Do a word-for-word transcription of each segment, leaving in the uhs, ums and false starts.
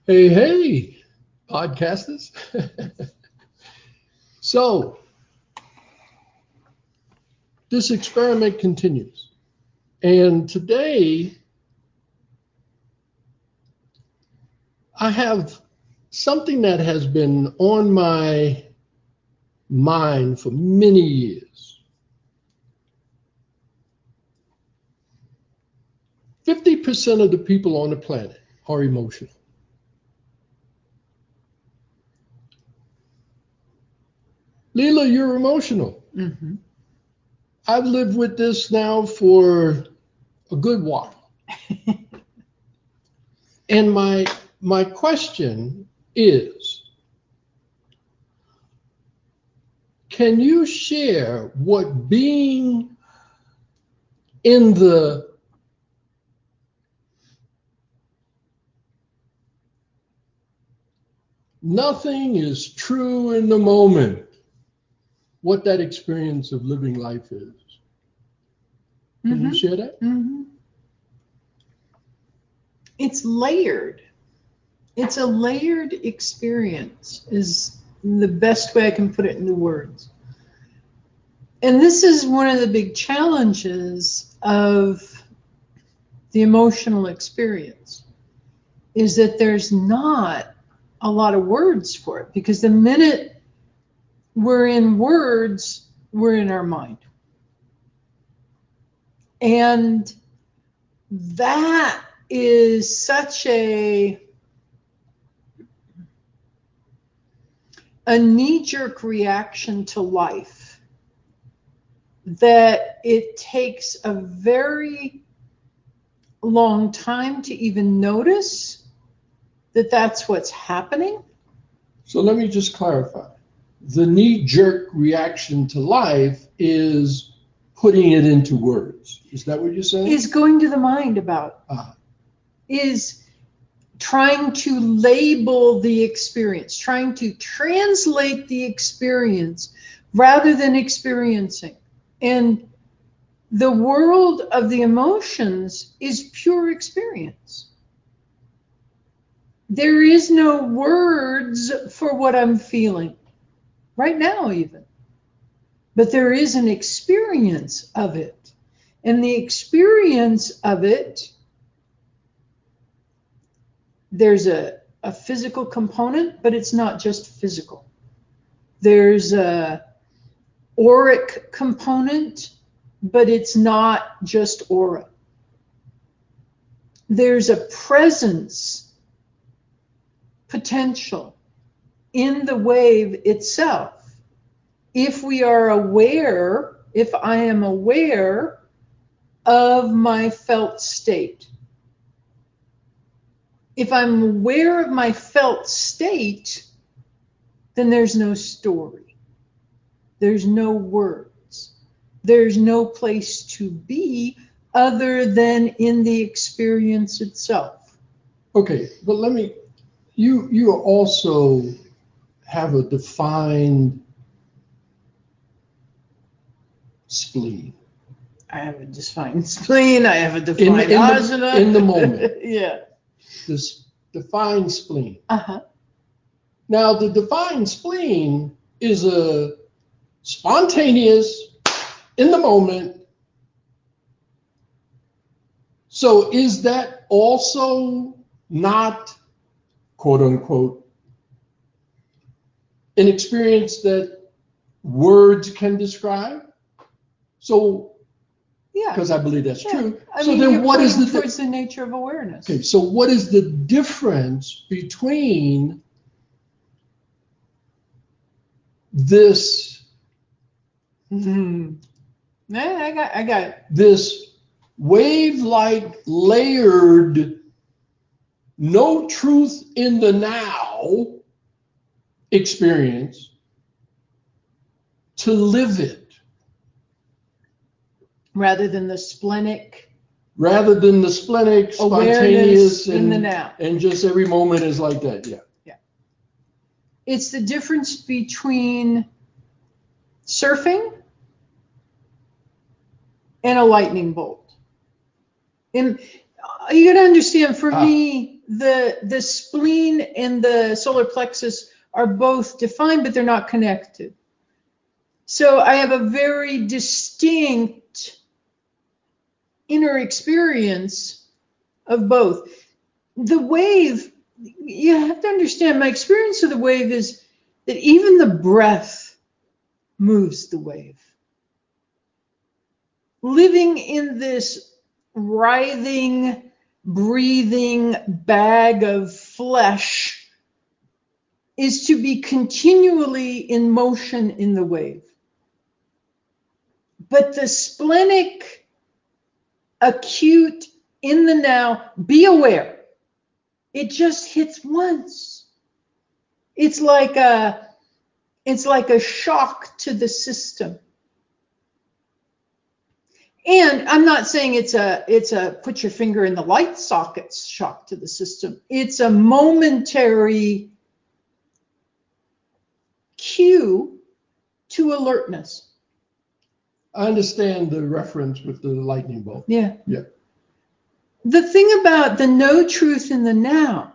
Hey, hey, podcasters. So, this experiment continues. And today, I have something that has been on my mind for many years. fifty percent of the people on the planet are emotional. Leela, you're emotional. Mm-hmm. I've lived with this now for a good while. And my my question is, can you share what being in the nothing is true in the moment, what that experience of living life is? Can Mm-hmm. you share that? Mm-hmm. It's layered. It's a layered experience, is the best way I can put it into words. And this is one of the big challenges of the emotional experience, is that there's not a lot of words for it, because the minute we're in words, we're in our mind. And that is such a a knee-jerk reaction to life that it takes a very long time to even notice that that's what's happening. So let me just clarify. The knee-jerk reaction to life is putting it into words. Is that what you're saying? Is going to the mind about, Ah. is trying to label the experience, trying to translate the experience rather than experiencing. And the world of the emotions is pure experience. There is no words for what I'm feeling right now, even. But there is an experience of it. And the experience of it, there's a, a physical component, but it's not just physical. There's a auric component, but it's not just aura. There's a presence potential in the wave itself. If we are aware, if I am aware of my felt state, if I'm aware of my felt state, then there's no story. There's no words. There's no place to be other than in the experience itself. Okay, but let me, you you also have a defined spleen. I have a defined spleen. I have a In, defined in, ajna. the, in the moment. Yeah. This defined spleen. Uh-huh. Now, the defined spleen is a spontaneous, in the moment. So is that also not, quote unquote, an experience that words can describe? So, Yeah. because I believe that's Yeah. true. I so mean, then you're what is pointing the towards the nature of awareness. Okay, so what is the difference between this Hmm. Yeah, I got, I got it. this wave-like layered, no truth in the now experience to live it, Rather than the splenic rather than the splenic, awareness spontaneous, in and, the now. and just every moment is like that. Yeah. Yeah. It's the difference between surfing and a lightning bolt. And you got to understand, for Ah. me, the the spleen and the solar plexus are both defined, but they're not connected. So I have a very distinct inner experience of both. The wave, you have to understand, my experience of the wave is that even the breath moves the wave. Living in this writhing, breathing bag of flesh is to be continually in motion in the wave. But the splenic, acute, in the now, be aware. It just hits once. It's like a, it's like a shock to the system. And I'm not saying it's a, it's a put your finger in the light socket shock to the system. It's a momentary cue to alertness. I understand the reference with the lightning bolt. Yeah. Yeah. The thing about the no truth in the now,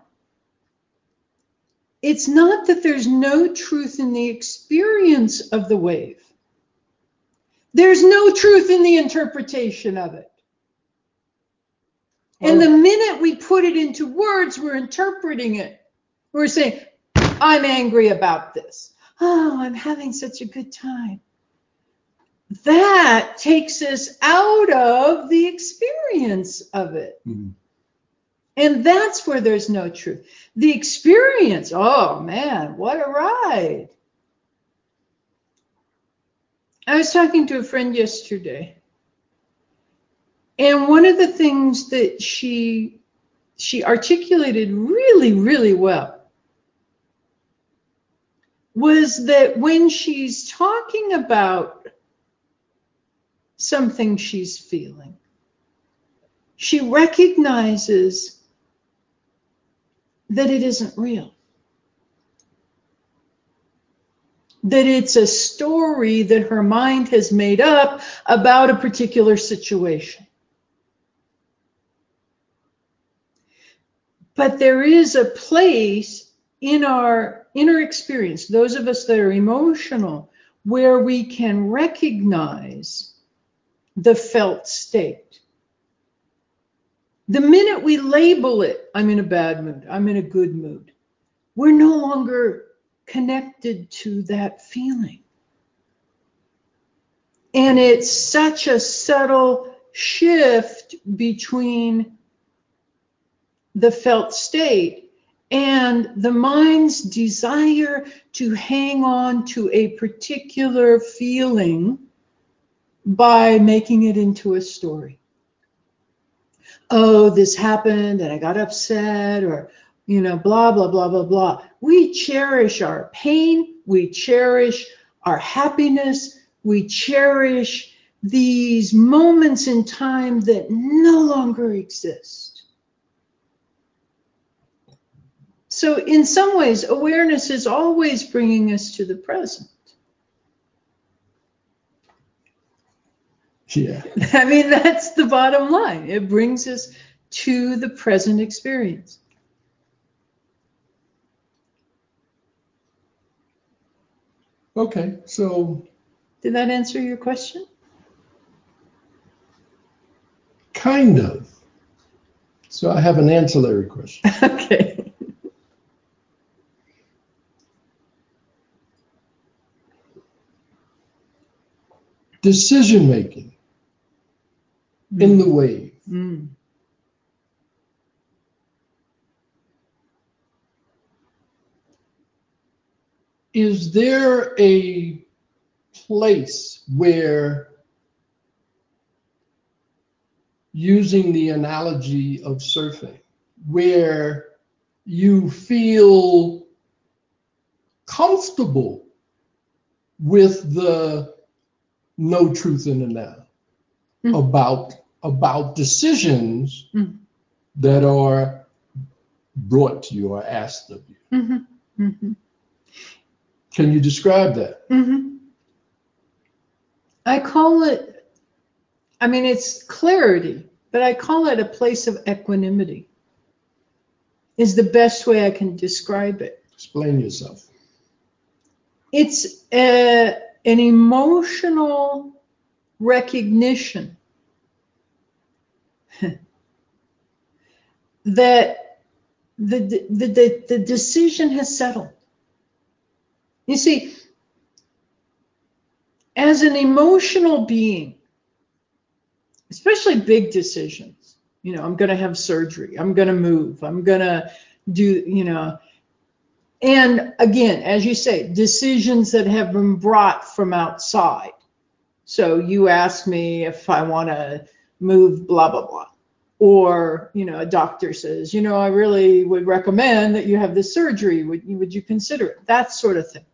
it's not that there's no truth in the experience of the wave. There's no truth in the interpretation of it. And the minute we put it into words, we're interpreting it. We're saying, I'm angry about this. Oh, I'm having such a good time. That takes us out of the experience of it. Mm-hmm. And that's where there's no truth. The experience, oh man, what a ride. I was talking to a friend yesterday, and one of the things that she she articulated really, really well was that when she's talking about something she's feeling, she recognizes that it isn't real. That it's a story that her mind has made up about a particular situation. But there is a place in our inner experience, those of us that are emotional, where we can recognize the felt state. The minute we label it, I'm in a bad mood, I'm in a good mood, we're no longer connected to that feeling. And it's such a subtle shift between the felt state and the mind's desire to hang on to a particular feeling by making it into a story. Oh, this happened and I got upset, or, you know, blah, blah, blah, blah, blah. We cherish our pain. We cherish our happiness. We cherish these moments in time that no longer exist. So in some ways, awareness is always bringing us to the present. Yeah. I mean, that's the bottom line. It brings us to the present experience. Okay, so. Did that answer your question? Kind of. So I have an ancillary question. Okay. Decision making mm. in the wave. Mm. Is there a place where, using the analogy of surfing, where you feel comfortable with the no truth in the now mm. about about decisions mm. that are brought to you or asked of you? Mm-hmm. Mm-hmm. Can you describe that? Mm-hmm. I call it, I mean, it's clarity, but I call it a place of equanimity. is the best way I can describe it. Explain yourself. It's a, an emotional recognition that the, the, the, the decision has settled. You see, as an emotional being, especially big decisions, you know, I'm going to have surgery, I'm going to move, I'm going to do, you know, and again, as you say, decisions that have been brought from outside. So you ask me if I want to move, blah, blah, blah. Or, you know, a doctor says, you know, I really would recommend that you have this surgery. Would you, would you consider it? That sort of thing.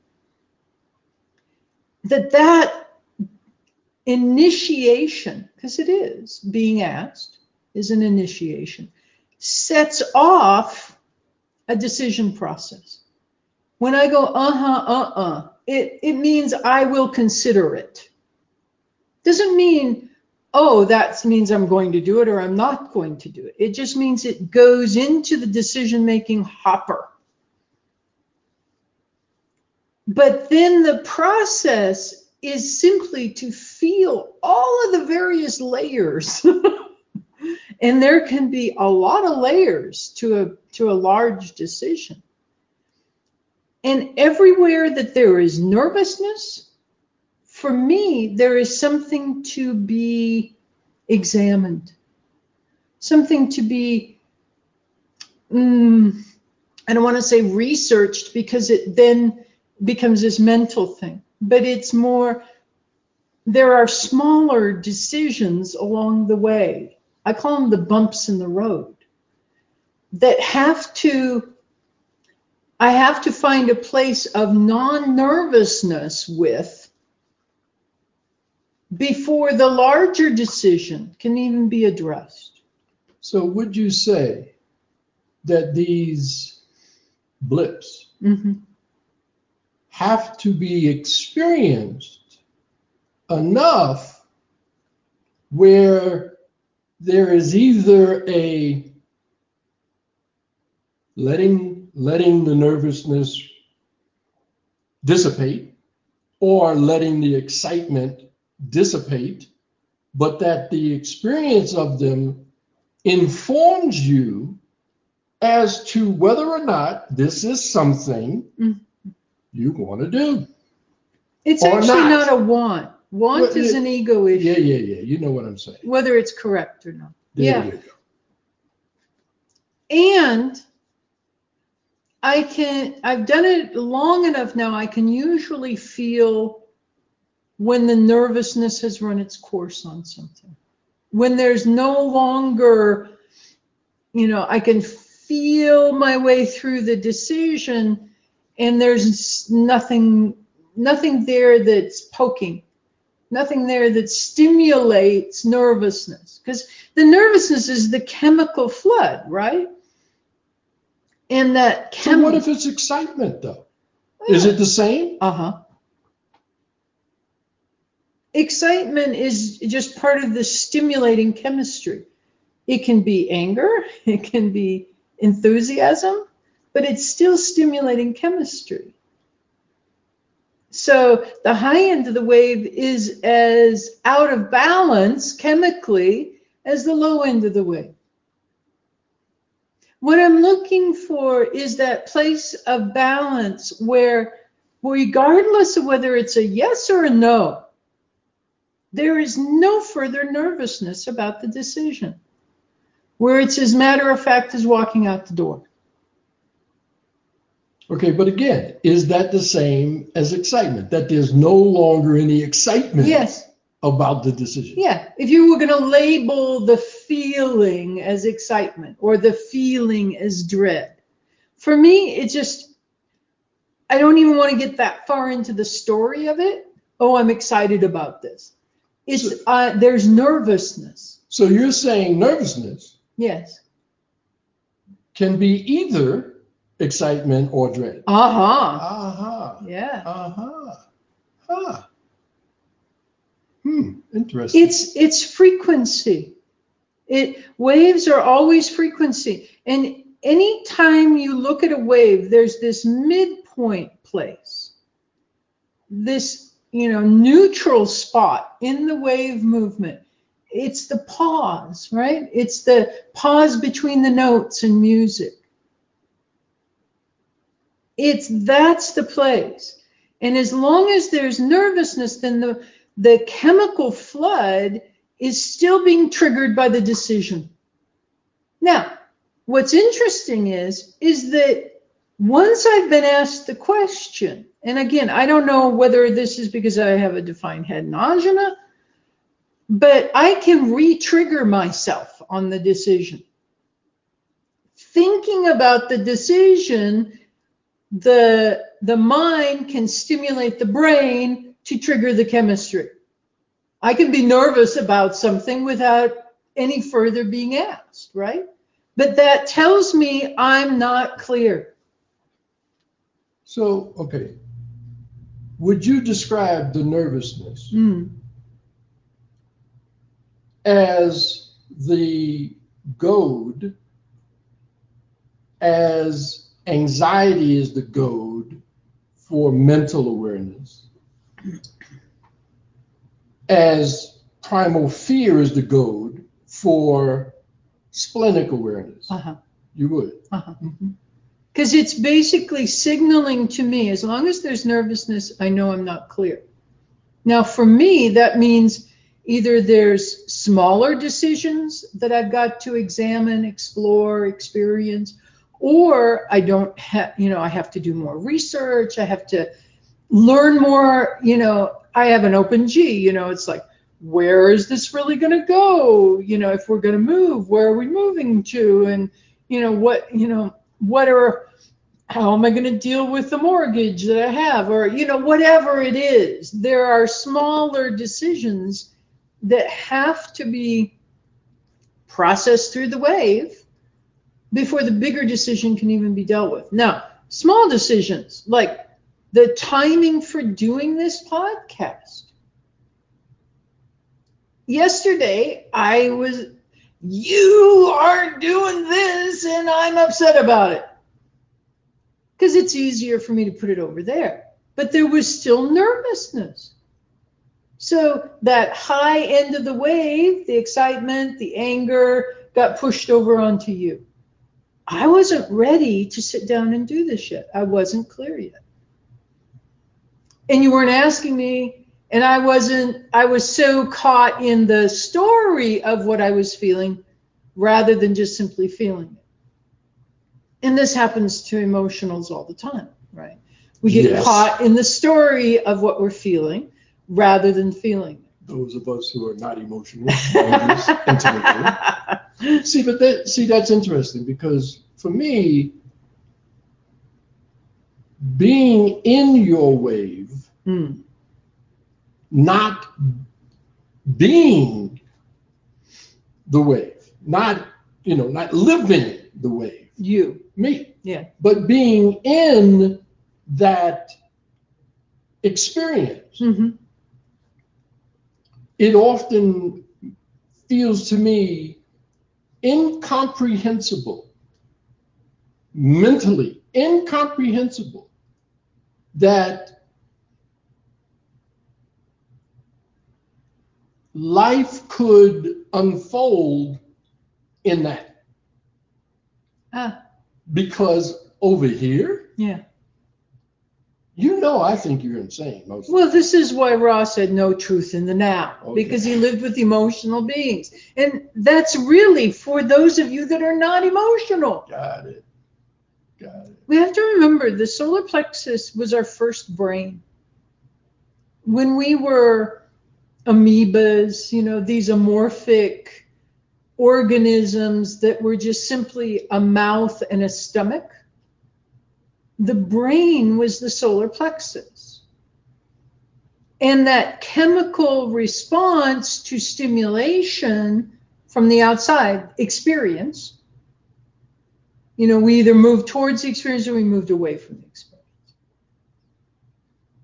That that initiation, because it is, being asked is an initiation, sets off a decision process. When I go, uh-huh, uh-uh, it, it means I will consider it. Doesn't mean, oh, that means I'm going to do it or I'm not going to do it. It just means it goes into the decision-making hopper. But then the process is simply to feel all of the various layers. And there can be a lot of layers to a, to a large decision. And everywhere that there is nervousness, for me, there is something to be examined, something to be, mm, I don't want to say researched because it then becomes this mental thing, but it's more, there are smaller decisions along the way. I call them the bumps in the road that have to, I have to find a place of non-nervousness with before the larger decision can even be addressed. So would you say that these blips Mm-hmm. have to be experienced enough where there is either a letting letting the nervousness dissipate or letting the excitement dissipate, but that the experience of them informs you as to whether or not this is something mm-hmm. you want to do. It's actually not. not a want. Want well, is it, an ego issue. Yeah, yeah, yeah. You know what I'm saying. Whether it's correct or not. There yeah. you go. And I can, I've done it long enough now, I can usually feel when the nervousness has run its course on something. When there's no longer, you know, I can feel my way through the decision and there's nothing, nothing there that's poking, nothing there that stimulates nervousness. Because the nervousness is the chemical flood, right? And that chem- So what if it's excitement, though? Yeah. Is it the same? Uh-huh. Excitement is just part of the stimulating chemistry. It can be anger, it can be enthusiasm, but it's still stimulating chemistry. So the high end of the wave is as out of balance chemically as the low end of the wave. What I'm looking for is that place of balance where, regardless of whether it's a yes or a no, there is no further nervousness about the decision, where it's as matter of fact as walking out the door. Okay, but again, is that the same as excitement? That there's no longer any excitement yes. about the decision? Yeah, if you were going to label the feeling as excitement or the feeling as dread. For me, it's just, I don't even want to get that far into the story of it. Oh, I'm excited about this. It's so, uh, there's nervousness. So you're saying nervousness? Yes. Can be either excitement or dread. Uh-huh. Uh-huh. Yeah. Uh-huh. Huh. Hmm. Interesting. It's it's frequency. It waves are always frequency. And anytime you look at a wave, there's this midpoint place, this, you know, neutral spot in the wave movement. It's the pause, right? It's the pause between the notes in music. It's that's the place. And as long as there's nervousness, then the, the chemical flood is still being triggered by the decision. Now, what's interesting is, is that once I've been asked the question, and again, I don't know whether this is because I have a defined head nausea, but I can re-trigger myself on the decision. Thinking about the decision, the, the mind can stimulate the brain to trigger the chemistry. I can be nervous about something without any further being asked, right? But that tells me I'm not clear. So, okay. Would you describe the nervousness mm. as the goad, as anxiety is the goad for mental awareness, as primal fear is the goad for splenic awareness? Uh-huh. You would? Uh-huh. Mm-hmm. Because it's basically signaling to me, as long as there's nervousness, I know I'm not clear. Now, for me, that means either there's smaller decisions that I've got to examine, explore, experience, or I don't have, you know, I have to do more research. I have to learn more, you know, I have an open G, you know, it's like, where is this really going to go? You know, if we're going to move, where are we moving to? And, you know, what, you know, what are, how am I going to deal with the mortgage that I have? Or, you know, whatever it is, there are smaller decisions that have to be processed through the wave before the bigger decision can even be dealt with. Now, small decisions, like the timing for doing this podcast. Yesterday, I was, you are doing this and I'm upset about it. Because it's easier for me to put it over there. But there was still nervousness. So that high end of the wave, the excitement, the anger, got pushed over onto you. I wasn't ready to sit down and do this yet. I wasn't clear yet. And you weren't asking me, and I wasn't, I was so caught in the story of what I was feeling rather than just simply feeling it. And this happens to emotionals all the time, right? We get yes. caught in the story of what we're feeling rather than feeling it. Those of us who are not emotional, intimately. See, but that, see, that's interesting because for me, being in your wave, mm. not being the wave, not, you know, not living the wave. You. Me. Yeah. But being in that experience, mm-hmm. it often feels to me incomprehensible, mentally incomprehensible, that life could unfold in that. Ah. Because over here, yeah, you know, I think you're insane. Most well, this is why Ross had no truth in the now, okay. because he lived with emotional beings. And that's really for those of you that are not emotional. Got it. Got it. We have to remember the solar plexus was our first brain. When we were amoebas, you know, these amorphic organisms that were just simply a mouth and a stomach, the brain was the solar plexus. And that chemical response to stimulation from the outside experience, you know, we either moved towards the experience or we moved away from the experience.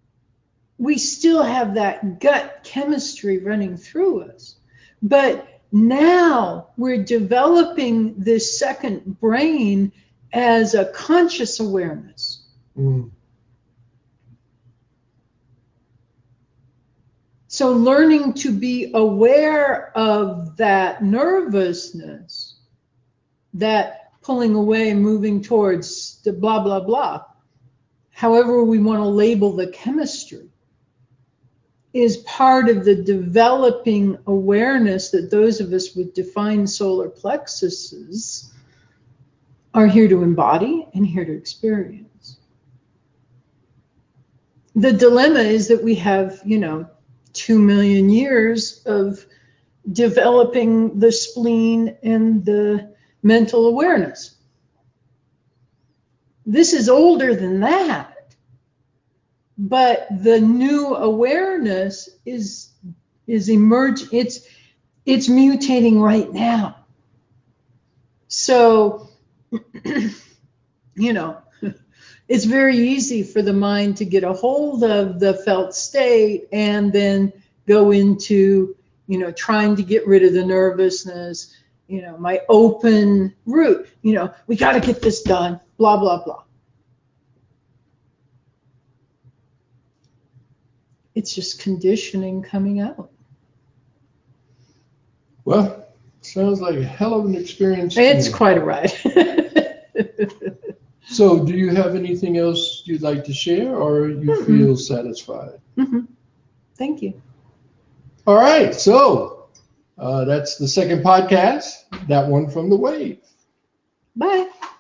We still have that gut chemistry running through us, but Now we're developing this second brain as a conscious awareness. Mm. So learning to be aware of that nervousness, that pulling away, moving towards the blah, blah, blah, however we want to label the chemistry, is part of the developing awareness that those of us with defined solar plexuses are here to embody and here to experience. The dilemma is that we have, you know, two million years of developing the spleen and the mental awareness. This is older than that. But the new awareness is is emerging. It's it's mutating right now. So, you know, it's very easy for the mind to get a hold of the felt state and then go into, you know, trying to get rid of the nervousness. You know, my open route. You know, we got to get this done. Blah blah blah. It's just conditioning coming out. Well, sounds like a hell of an experience. It's quite a ride. So do you have anything else you'd like to share, or you mm-hmm. feel satisfied? Mm-hmm. Thank you. All right. So uh, that's the second podcast, that one from the wave. Bye.